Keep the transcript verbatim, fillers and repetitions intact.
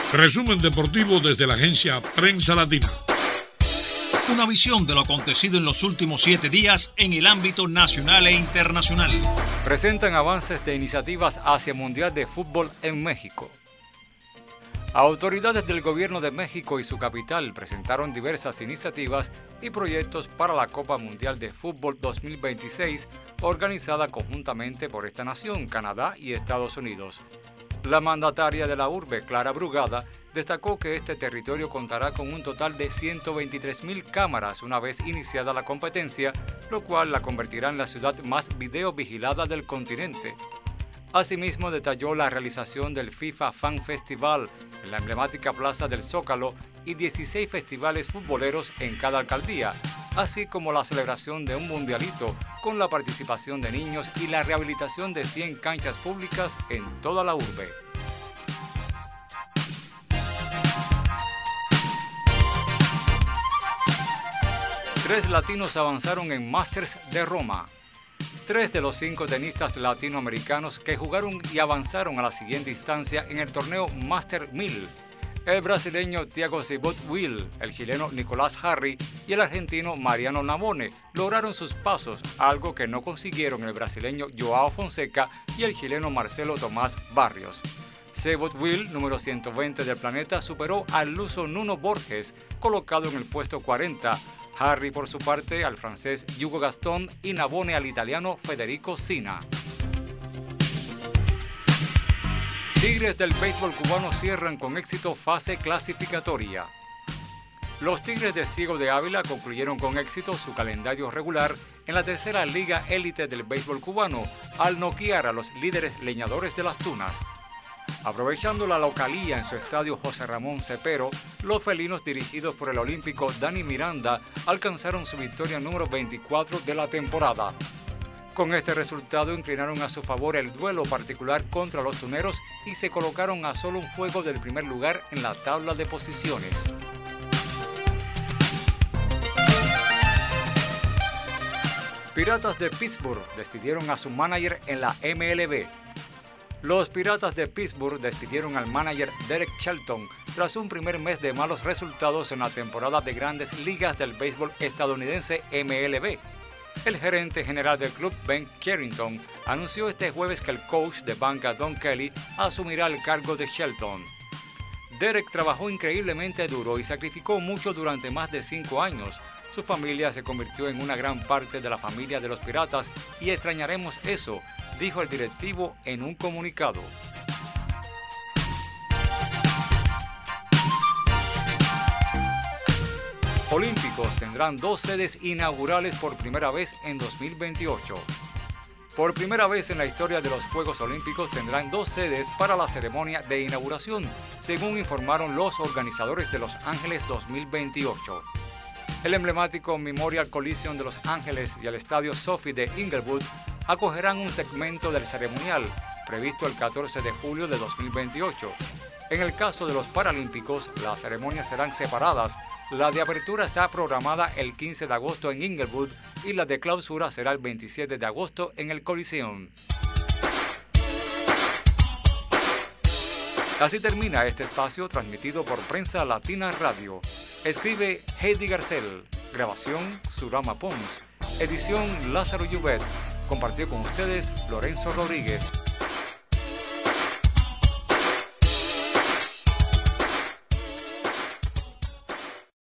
Resumen deportivo desde la agencia Prensa Latina. Una visión de lo acontecido en los últimos siete días en el ámbito nacional e internacional. Presentan avances de iniciativas hacia Mundial de Fútbol en México. Autoridades del Gobierno de México y su capital presentaron diversas iniciativas y proyectos para la Copa Mundial de Fútbol dos mil veintiséis, organizada conjuntamente por esta nación, Canadá y Estados Unidos. La mandataria de la urbe, Clara Brugada, destacó que este territorio contará con un total de ciento veintitrés mil cámaras una vez iniciada la competencia, lo cual la convertirá en la ciudad más videovigilada del continente. Asimismo, detalló la realización del FIFA Fan Festival en la emblemática Plaza del Zócalo y dieciséis festivales futboleros en cada alcaldía, así como la celebración de un mundialito con la participación de niños y la rehabilitación de cien canchas públicas en toda la urbe. Tres latinos avanzaron en Masters de Roma. Tres de los cinco tenistas latinoamericanos que jugaron y avanzaron a la siguiente instancia en el torneo Master mil, el brasileño Thiago Seyboth-Will, el chileno Nicolás Jarry y el argentino Mariano Navone, lograron sus pasos, algo que no consiguieron el brasileño Joao Fonseca y el chileno Marcelo Tomás Barrios. Seyboth-Will, número ciento veinte del planeta, superó al luso Nuno Borges, colocado en el puesto cuarenta, Jarry, por su parte, al francés Hugo Gaston y Navone al italiano Federico Sina. Tigres del béisbol cubano cierran con éxito fase clasificatoria. Los Tigres de Ciego de Ávila concluyeron con éxito su calendario regular en la tercera liga élite del béisbol cubano al noquear a los líderes leñadores de las Tunas. Aprovechando la localía en su estadio José Ramón Cepero, los felinos dirigidos por el olímpico Dani Miranda alcanzaron su victoria número veinticuatro de la temporada. Con este resultado inclinaron a su favor el duelo particular contra los tuneros y se colocaron a solo un juego del primer lugar en la tabla de posiciones. Piratas de Pittsburgh despidieron a su manager en la M L B. Los Piratas de Pittsburgh despidieron al manager Derek Shelton tras un primer mes de malos resultados en la temporada de Grandes Ligas del béisbol estadounidense M L B. El gerente general del club, Ben Carrington, anunció este jueves que el coach de banca Don Kelly asumirá el cargo de Shelton. Derek trabajó increíblemente duro y sacrificó mucho durante más de cinco años. Su familia se convirtió en una gran parte de la familia de los Piratas y extrañaremos eso, dijo el directivo en un comunicado. Olímpicos tendrán dos sedes inaugurales por primera vez en dos mil veintiocho. Por primera vez en la historia de los Juegos Olímpicos tendrán dos sedes para la ceremonia de inauguración, según informaron los organizadores de Los Ángeles dos mil veintiocho. El emblemático Memorial Coliseum de Los Ángeles y el Estadio Sophie de Inglewood acogerán un segmento del ceremonial, previsto el catorce de julio de dos mil veintiocho. En el caso de los Paralímpicos, las ceremonias serán separadas. La de apertura está programada el quince de agosto en Inglewood y la de clausura será el veintisiete de agosto en el Coliseum. Así termina este espacio transmitido por Prensa Latina Radio. Escribe Heidi Garcel, grabación Surama Pons, edición Lázaro Llubet. Compartió con ustedes Lorenzo Rodríguez.